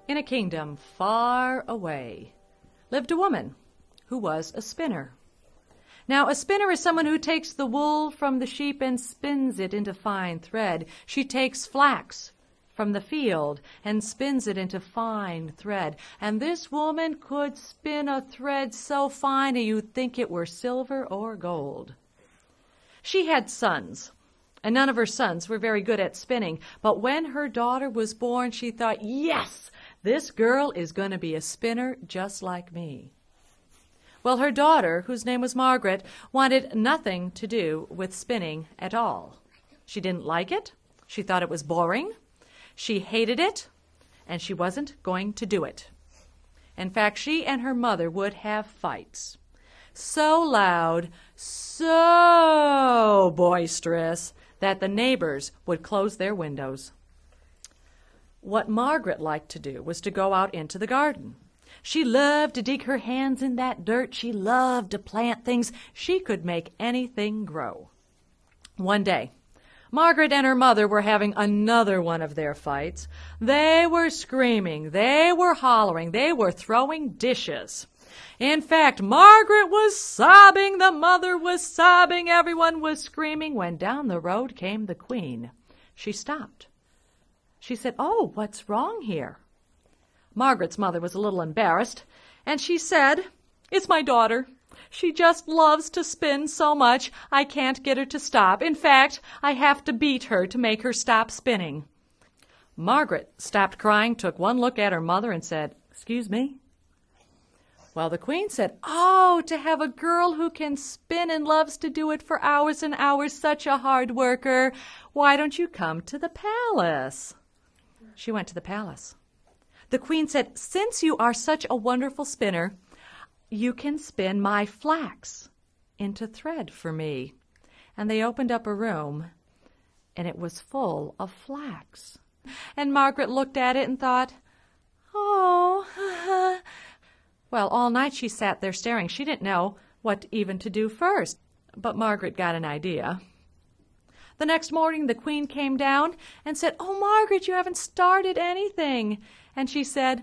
In a kingdom far away lived a woman who was a spinner. Now, a spinner is someone who takes the wool from the sheep and spins it into fine thread. She takes flax from the field and spins it into fine thread. And this woman could spin a thread so fine that you'd think it were silver or gold. She had sons, and none of her sons were very good at spinning. But when her daughter was born, she thought, yes, this girl is going to be a spinner just like me. Well, her daughter, whose name was Margaret, wanted nothing to do with spinning at all. She didn't like it. She thought it was boring. She hated it, and she wasn't going to do it. In fact, she and her mother would have fights. So loud, so boisterous, that the neighbors would close their windows. What Margaret liked to do was to go out into the garden. She loved to dig her hands in that dirt. She loved to plant things. She could make anything grow. One day, Margaret and her mother were having another one of their fights. They were screaming. They were hollering. They were throwing dishes. In fact, Margaret was sobbing. The mother was sobbing. Everyone was screaming when down the road came the Queen. She stopped. She said, "Oh, what's wrong here?" Margaret's mother was a little embarrassed, and she said, "It's my daughter. She just loves to spin so much, I can't get her to stop. In fact, I have to beat her to make her stop spinning." Margaret stopped crying, took one look at her mother, and said, "Excuse me?" Well, the Queen said, "Oh, to have a girl who can spin and loves to do it for hours and hours, such a hard worker. Why don't you come to the palace?" She went to the palace. The Queen said, "Since you are such a wonderful spinner, you can spin my flax into thread for me." And they opened up a room, and it was full of flax. And Margaret looked at it and thought, "Oh." Well, all night she sat there staring. She didn't know what even to do first, but Margaret got an idea. The next morning the Queen came down and said, "Oh, Margaret, you haven't started anything." And she said,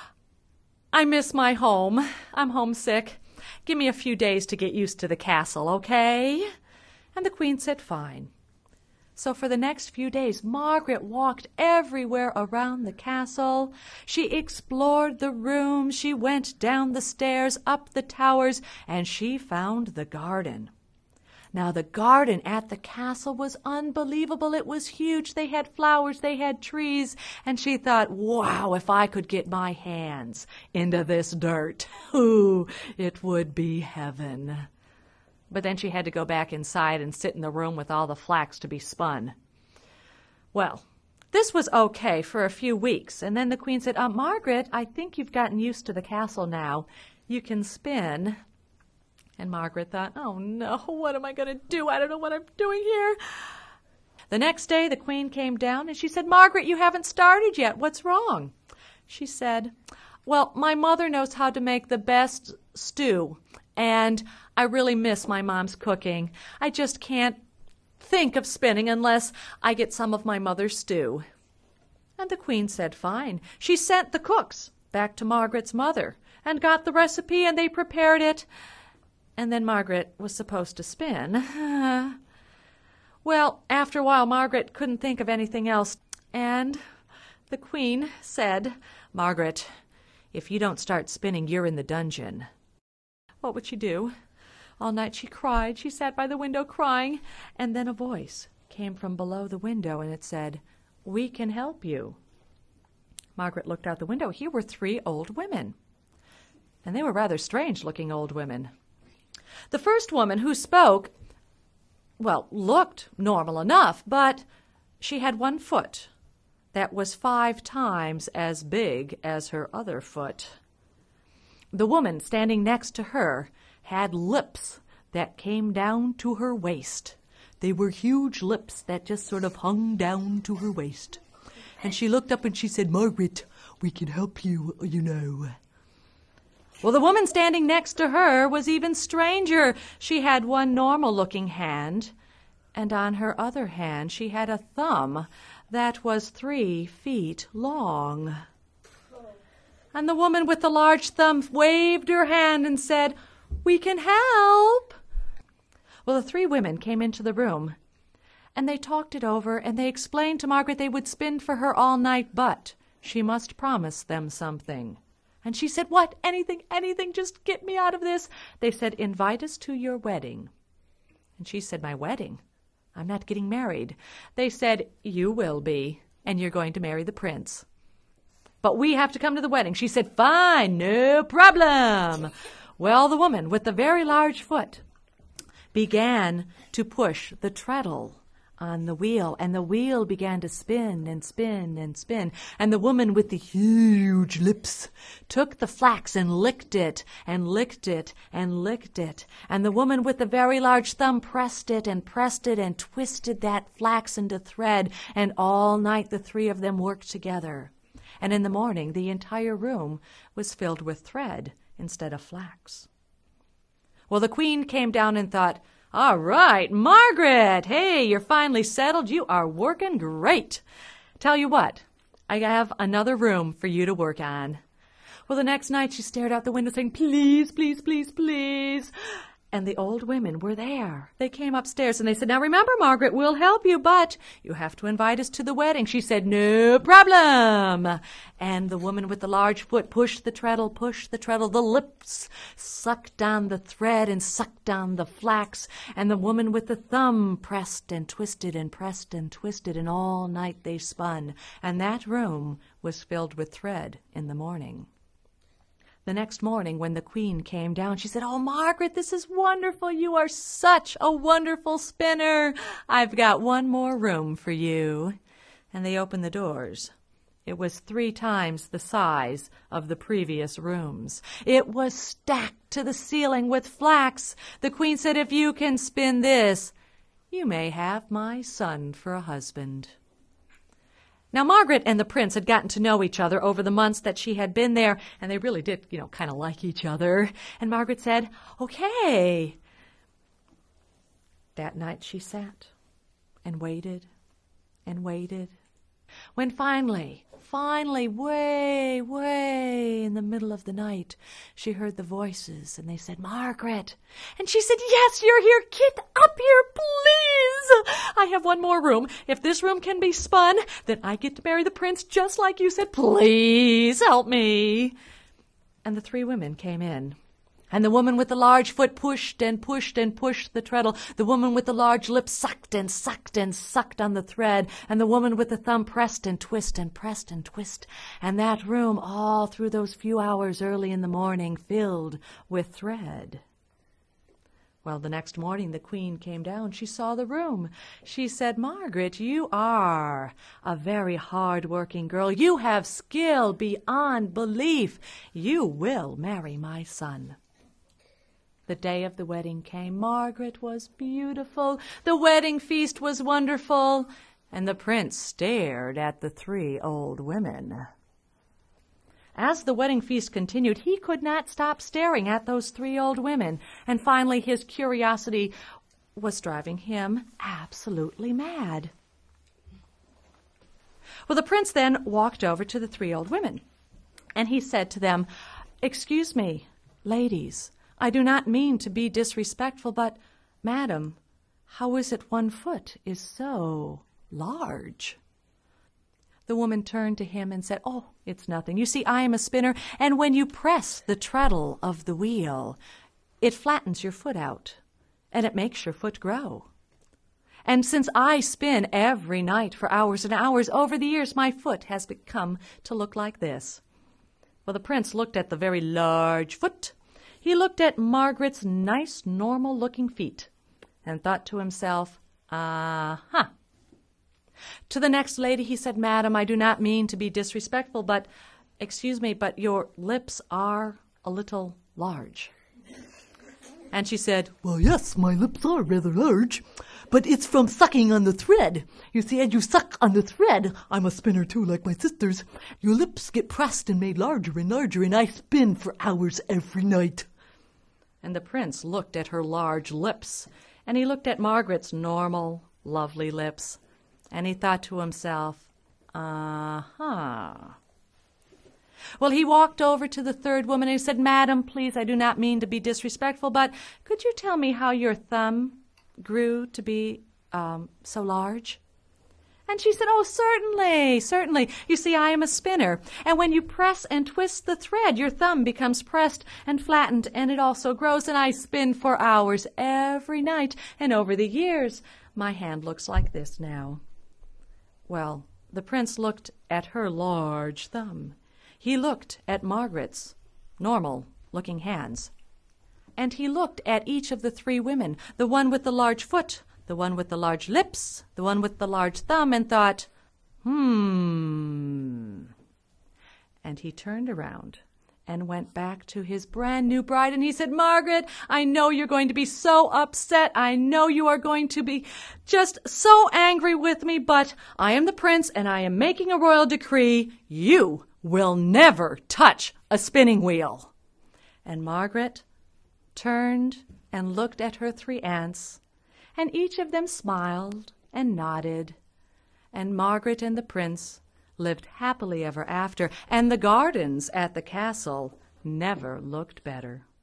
"I miss my home. I'm homesick. Give me a few days to get used to the castle, okay?" And the Queen said, "Fine." So for the next few days, Margaret walked everywhere around the castle. She explored the rooms. She went down the stairs, up the towers, and she found the garden. Now, the garden at the castle was unbelievable. It was huge. They had flowers. They had trees. And she thought, wow, if I could get my hands into this dirt, ooh, it would be heaven. But then she had to go back inside and sit in the room with all the flax to be spun. Well, this was okay for a few weeks. And then the Queen said, "Margaret, I think you've gotten used to the castle now. You can spin." And Margaret thought, "Oh, no, what am I going to do? I don't know what I'm doing here." The next day, the Queen came down, and she said, "Margaret, you haven't started yet. What's wrong?" She said, "Well, my mother knows how to make the best stew, and I really miss my mom's cooking. I just can't think of spinning unless I get some of my mother's stew." And the Queen said, "Fine." She sent the cooks back to Margaret's mother and got the recipe, and they prepared it. And then Margaret was supposed to spin. Well, after a while, Margaret couldn't think of anything else. And the Queen said, "Margaret, if you don't start spinning, you're in the dungeon." What would she do? All night she cried. She sat by the window crying. And then a voice came from below the window, and it said, "We can help you." Margaret looked out the window. Here were 3 old women. And they were rather strange-looking old women. The first woman who spoke, well, looked normal enough, but she had 1 foot that was 5 times as big as her other foot. The woman standing next to her had lips that came down to her waist. They were huge lips that just sort of hung down to her waist. And she looked up and she said, "Margaret, we can help you, you know." Well, the woman standing next to her was even stranger. She had 1 normal-looking hand, and on her other hand she had a thumb that was 3 feet long. And the woman with the large thumb waved her hand and said, "We can help." Well, the three women came into the room, and they talked it over, and they explained to Margaret they would spin for her all night, but she must promise them something. And she said, "What? Anything, anything, just get me out of this." They said, "Invite us to your wedding." And she said, "My wedding? I'm not getting married." They said, "You will be, and you're going to marry the prince. But we have to come to the wedding." She said, "Fine, no problem." Well, the woman with the very large foot began to push the treadle on the wheel, and the wheel began to spin and spin and spin. And the woman with the huge lips took the flax and licked it and licked it and licked it. And the woman with the very large thumb pressed it and twisted that flax into thread. And all night the three of them worked together. And in the morning the entire room was filled with thread instead of flax. Well, the queen came down and thought, "All right, Margaret, hey, you're finally settled. You are working great. Tell you what, I have another room for you to work on." Well, the next night she stared out the window saying, "Please, please, please, please." And the old women were there. They came upstairs and they said, "Now remember, Margaret, we'll help you, but you have to invite us to the wedding." She said, "No problem." And the woman with the large foot pushed the treadle, The lips sucked on the thread and sucked on the flax. And the woman with the thumb pressed and twisted and pressed and twisted. And all night they spun. And that room was filled with thread in the morning. The next morning when the queen came down, she said, "Oh, Margaret, this is wonderful. You are such a wonderful spinner. I've got one more room for you." And they opened the doors. It was 3 times the size of the previous rooms. It was stacked to the ceiling with flax. The queen said, "If you can spin this, you may have my son for a husband." Now, Margaret and the prince had gotten to know each other over the months that she had been there, and they really did, kind of like each other. And Margaret said, "Okay." That night she sat and waited and waited. When finally, way, way in the middle of the night, she heard the voices, and they said, "Margaret." And she said, "Yes, you're here. Get up here, please. I have one more room. If this room can be spun, then I get to marry the prince just like you said. Please help me." And the 3 women came in. And the woman with the large foot pushed and pushed and pushed the treadle. The woman with the large lips sucked and sucked and sucked on the thread. And the woman with the thumb pressed and twist and pressed and twist. And that room, all through those few hours early in the morning, filled with thread. Well, the next morning the queen came down. She saw the room. She said, "Margaret, you are a very hard-working girl. You have skill beyond belief. You will marry my son." The day of the wedding came. Margaret was beautiful. The wedding feast was wonderful. And the prince stared at the 3 old women. As the wedding feast continued, he could not stop staring at those 3 old women. And finally, his curiosity was driving him absolutely mad. Well, the prince then walked over to the 3 old women. And he said to them, "Excuse me, ladies, I do not mean to be disrespectful, but, madam, how is it 1 foot is so large?" The woman turned to him and said, "Oh, it's nothing. You see, I am a spinner, and when you press the treadle of the wheel, it flattens your foot out, and it makes your foot grow. And since I spin every night for hours and hours, over the years my foot has become to look like this." Well, the prince looked at the very large foot. He looked at Margaret's nice, normal-looking feet and thought to himself, "Ah-ha." To the next lady he said, "Madam, I do not mean to be disrespectful, but, excuse me, but your lips are a little large." And she said, "Well, yes, my lips are rather large, but it's from sucking on the thread. You see, as you suck on the thread, I'm a spinner too, like my sisters, your lips get pressed and made larger, and I spin for hours every night." And the prince looked at her large lips, and he looked at Margaret's normal, lovely lips, and he thought to himself, "Uh-huh." Well, he walked over to the third woman and he said, "Madam, please, I do not mean to be disrespectful, but could you tell me how your thumb grew to be so large?" And she said, "Oh, certainly, certainly. You see, I am a spinner, and when you press and twist the thread, your thumb becomes pressed and flattened, and it also grows, and I spin for hours every night, and over the years, my hand looks like this now." Well, the prince looked at her large thumb. He looked at Margaret's normal-looking hands. And he looked at each of the three women, the one with the large foot, the one with the large lips, the one with the large thumb, and thought, And he turned around and went back to his brand new bride, and he said, "Margaret, I know you're going to be so upset. I know you are going to be just so angry with me, but I am the prince, and I am making a royal decree. You will never touch a spinning wheel." And Margaret turned and looked at her three aunts, and each of them smiled and nodded. And Margaret and the prince lived happily ever after, and the gardens at the castle never looked better.